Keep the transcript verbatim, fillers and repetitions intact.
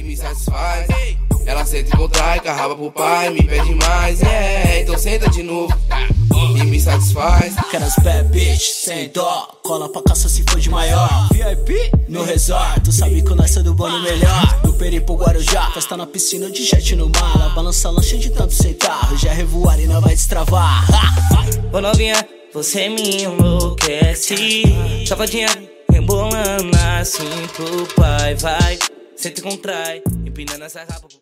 me satisfaz. Ela senta e contrai, carraba pro pai, me pede mais, yeah. Então senta de novo e me satisfaz. Quero as bad bitch, sem dó, cola pra caça se for de maior. V I P no resort, tu sabe que nós é do bando melhor. Do Peri pro Guarujá, festa na piscina de jet no mar. Balança lancha de tanto sentar, já revoar e não vai destravar. Ô novinha, você me enlouquece. Safadinha, rebolando assim pro pai. Vai, senta e contrai, empinando essa rapa.